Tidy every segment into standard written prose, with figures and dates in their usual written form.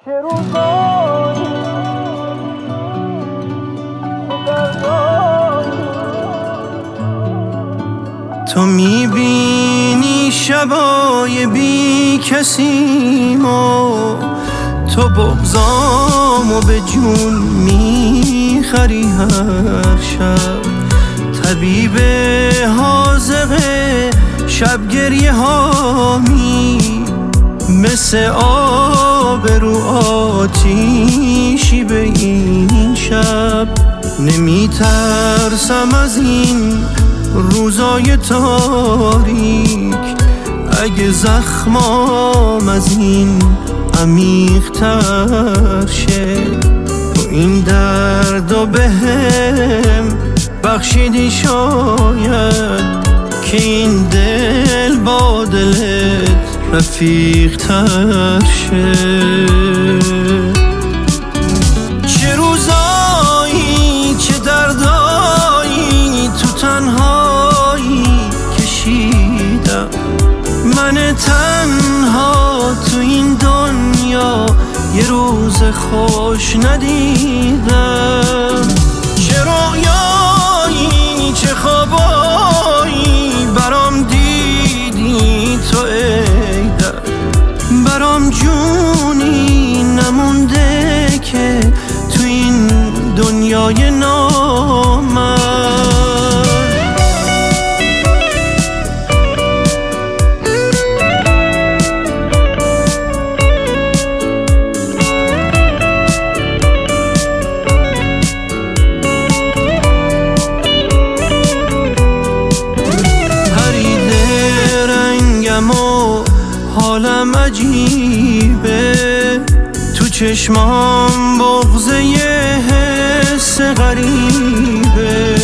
چه روزایی تو میبینی شبای بی کسیمو، تو بغضامو به جون میخری هر شب. طبیب حاذقه شب گریه هامی، مثل آب رو آتیشی به این شب. نمیترسم از این روزای تاریک، اگه زخمام از این عمیق‌تر شه. تو این دردو بهم بخشیدی شاید، که این دل با دلت رفیق تر شه. چه روزایی چه دردایی تو تنهایی کشیدم، من تنها تو این دنیا یه روز خوش ندیدم. چه رویایی چه خوابایی برام دیدی تو ای در، برام جونی نمونده که تو این دنیای نامرد. حالم عجیبه، تو چشمام بغضه یه حس غریبه.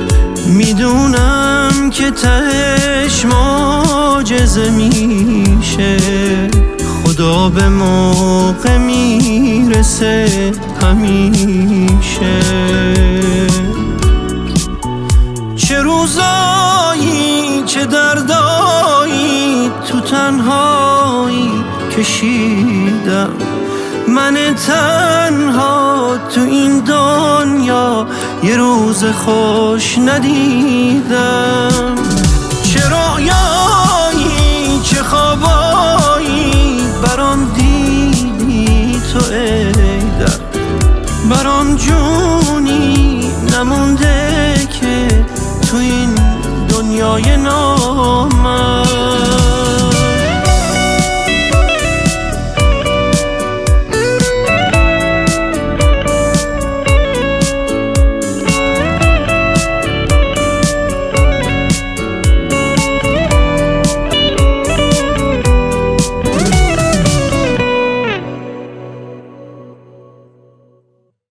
میدونم که تهش معجزه میشه، خدا به موقع میرسه همیشه. چه روزایی چه دردایی تو تنهایی کشیدم، من تنها تو این دنیا یه روز خوش ندیدم. چه رویایی چه خوابایی برام دیدی تو ای در، برام جونی نمونده که تو این دنیای نام